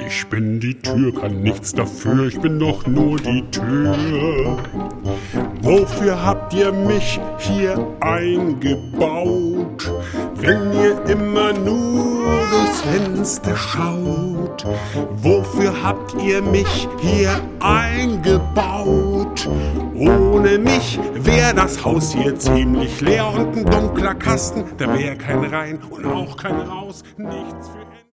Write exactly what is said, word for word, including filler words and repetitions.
Ich bin die Tür, kann nichts dafür, ich bin doch nur die Tür. Wofür habt ihr mich hier eingebaut, wenn ihr immer nur durchs Fenster schaut? Wofür habt ihr mich hier eingebaut? Ohne mich wär das Haus hier ziemlich leer und ein dunkler Kasten, da wär kein Rein und auch kein Raus, nichts für